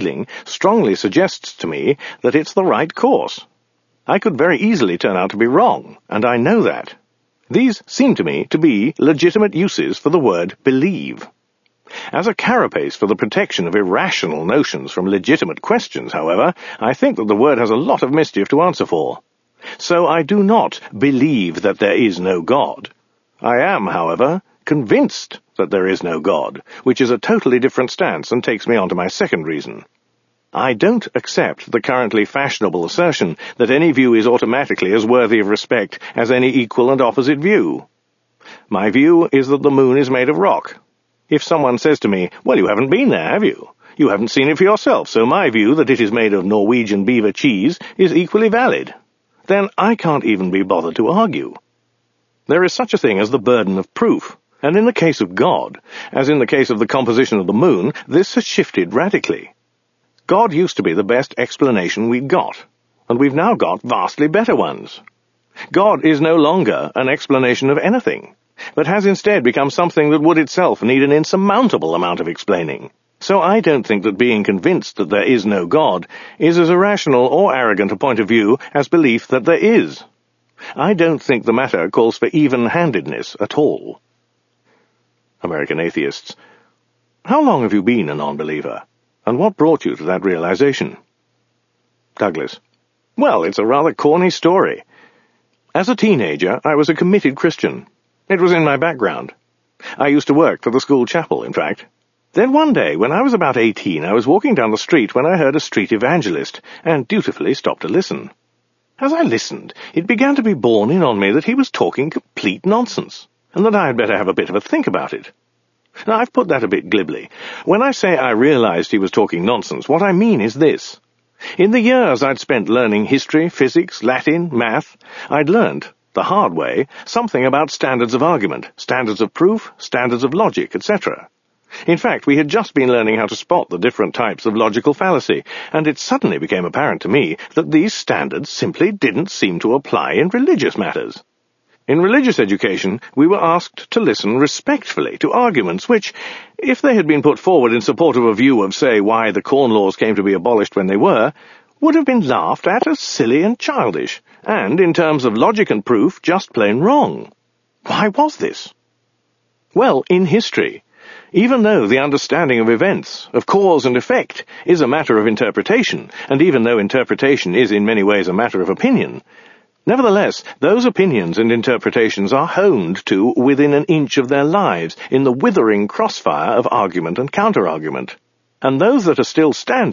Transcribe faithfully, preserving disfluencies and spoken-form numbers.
feeling strongly suggests to me that it's the right course. I could very easily turn out to be wrong, and I know that. These seem to me to be legitimate uses for the word believe. As a carapace for the protection of irrational notions from legitimate questions, however, I think that the word has a lot of mischief to answer for. So I do not believe that there is no God. I am, however, convinced that there is no God, which is a totally different stance and takes me on to my second reason. I don't accept the currently fashionable assertion that any view is automatically as worthy of respect as any equal and opposite view. My view is that the moon is made of rock. If someone says to me, well, you haven't been there, have you? You haven't seen it for yourself, so my view that it is made of Norwegian beaver cheese is equally valid. Then I can't even be bothered to argue. There is such a thing as the burden of proof, and in the case of God, as in the case of the composition of the moon, this has shifted radically. God used to be the best explanation we'd got, and we've now got vastly better ones. God is no longer an explanation of anything, but has instead become something that would itself need an insurmountable amount of explaining. So I don't think that being convinced that there is no God is as irrational or arrogant a point of view as belief that there is. I don't think the matter calls for even-handedness at all. American Atheists. How long have you been a non-believer? And what brought you to that realization? Douglas. Well, it's a rather corny story. As a teenager, I was a committed Christian. It was in my background. I used to work for the school chapel, in fact. Then one day, when I was about eighteen, I was walking down the street when I heard a street evangelist, and dutifully stopped to listen. As I listened, it began to be borne in on me that he was talking complete nonsense, and that I had better have a bit of a think about it. Now, I've put that a bit glibly. When I say I realized he was talking nonsense, what I mean is this. In the years I'd spent learning history, physics, Latin, math, I'd learned, the hard way, something about standards of argument, standards of proof, standards of logic, et cetera. In fact, we had just been learning how to spot the different types of logical fallacy, and it suddenly became apparent to me that these standards simply didn't seem to apply in religious matters. In religious education, we were asked to listen respectfully to arguments which, if they had been put forward in support of a view of, say, why the Corn Laws came to be abolished when they were, would have been laughed at as silly and childish, and, in terms of logic and proof, just plain wrong. Why was this? Well, in history, even though the understanding of events, of cause and effect, is a matter of interpretation, and even though interpretation is in many ways a matter of opinion, nevertheless, those opinions and interpretations are honed to within an inch of their lives in the withering crossfire of argument and counter-argument, and those that are still standing